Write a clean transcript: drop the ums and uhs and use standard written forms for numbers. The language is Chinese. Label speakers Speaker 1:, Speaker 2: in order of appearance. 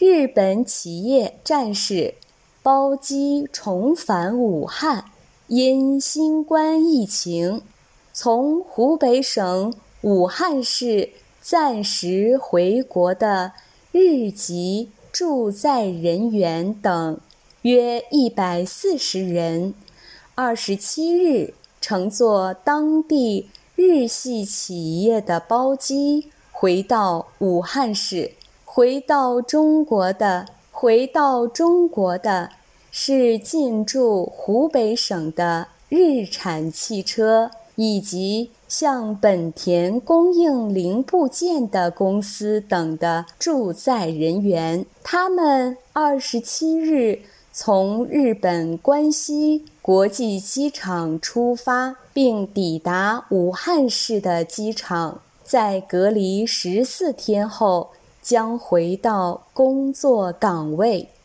Speaker 1: 日本企业战士包机重返武汉，因新冠疫情，从湖北省武汉市暂时回国的日籍驻在人员等约140人，27日乘坐当地日系企业的包机回到武汉市。回到中国的是进驻湖北省的日产汽车以及向本田供应零部件的公司等的驻在人员。他们27日从日本关西国际机场出发，并抵达武汉市的机场，在隔离14天后将回到工作岗位。